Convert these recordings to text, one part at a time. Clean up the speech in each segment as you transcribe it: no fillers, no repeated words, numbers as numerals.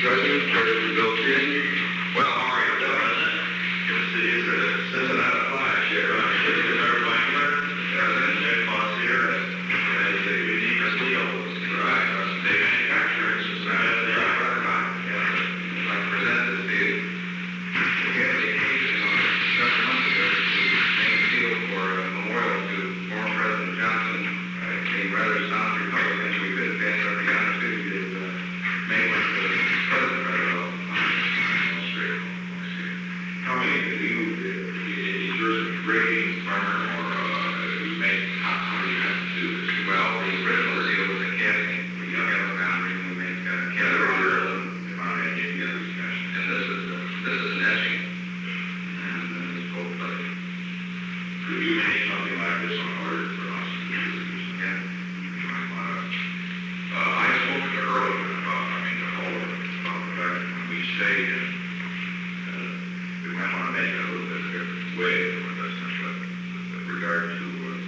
President, President Bill Cheney. Well, how are you, President? Good to see you. It's a Cincinnati flash here. Is everybody here? President Jay Foss here. And it's a unique steel. Right. They manufacture in Cincinnati. I present this to you. We had the occasion several months ago to make a deal for a memorial to former President Johnson. Being rather sound Republican, we could have passed every opportunity to make one for the president very well. How many do you, is yours a grading farmer or you make, how do you have to do this? Well, the original deal was a casting. We got a foundry and we make casting on edge. And this is an etching. And it's cold plated. Could you make something like this on order for us? Yeah. I spoke to Earl about, the whole, about the fact when we stayed in, we might want to make it a little bit different way with us, with regard to when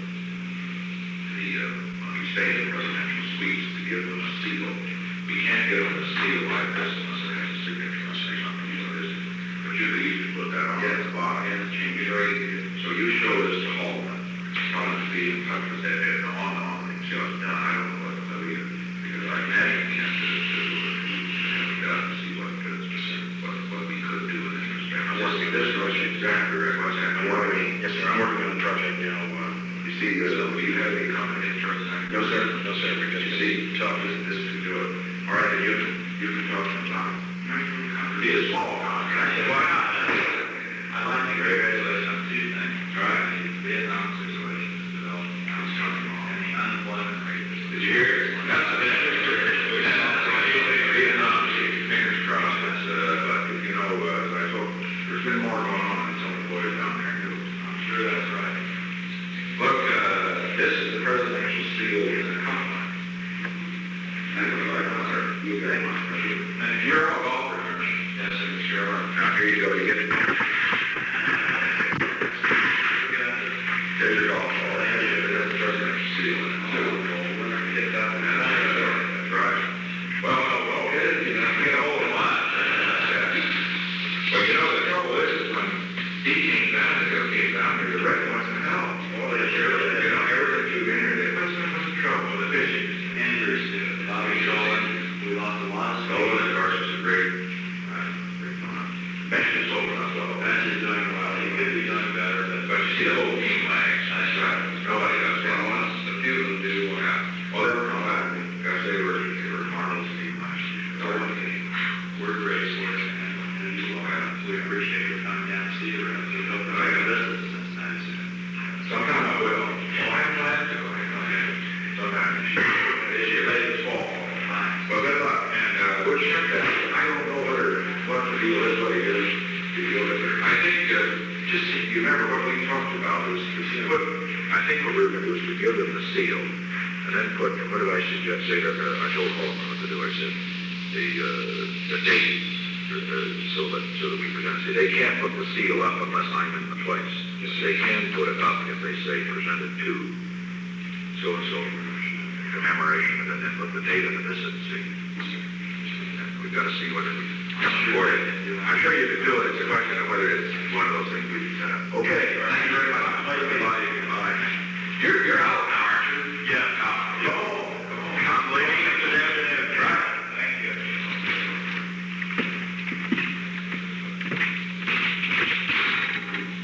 we stayed in residential suites to give them a seal. We can't give them a seal like this unless it has a signature or something, but you could easily put that on. Yeah, it's bottom, yeah, it's change rate. So you show this to Holman. Holman to be in touch with that on and see what's done. I don't know what to do because I imagine the answer is to have got to see what we could do in this respect. I'm working this project exactly right. What's happening? Yes, sir. I'm working on the project now. You see, so you have a company in terms of no, sir. No, sir. Because you see, talk this to do it. All right, then you can talk to Tom. Be a small contract. Why not? I'd like to congratulate on two things. All right. The Vietnam situation is developing now, and the unemployment rate is. Did you hear it? That's a bit. Vietnam, fingers crossed. But as I told, there's been more going on than some of the boys down there too. I'm sure that's right. Look, this is the presidential seal in the compliment. And you very much. And you're a golfer, aren't you? Yes, sir, sure. Now here you go. You get it. There's your golf ball. That's the presidential seal in it. We're not going to hit that one. That's right. Well hit it. You get a hold of mine. But the trouble is when he came down here, the red ones in hell. Well, they sure did. Everything you in here, they must have much trouble with the fishing. Andrews did. Bobby Dolan. We lost a lot of stuff. Dolan, of course, is a great fun. Bench is over as well. Bench is doing well. He could be doing better, but you see the whole team lags. That's right. Nobody does well. Once a few of them do, well, they were come back because they were marvelous team last year. We're great sports and we appreciate your coming down to see the rest. We hope to make a visit to Cincinnati soon. Sometime I will. Well, I'm glad to. Sometime this year, late this fall. Fine. Well, good luck. And we'll check that. I don't know what the deal is, what it is. I think, you remember what we talked about is I think what we were going to do is to give them the seal and then put, what did I suggest? I told Holman what to do. I said, the date, so that we present it. They can't put the seal up unless I'm in the place. They can put it up if they say presented to so-and-so commemoration, and then put the date of the visit and see. We've got to see whether we can support it. I'm sure you can do it. It's a question of whether it's one of those things we can set up. Okay. Thank you very much. Bye. You're out now, aren't you? Yeah.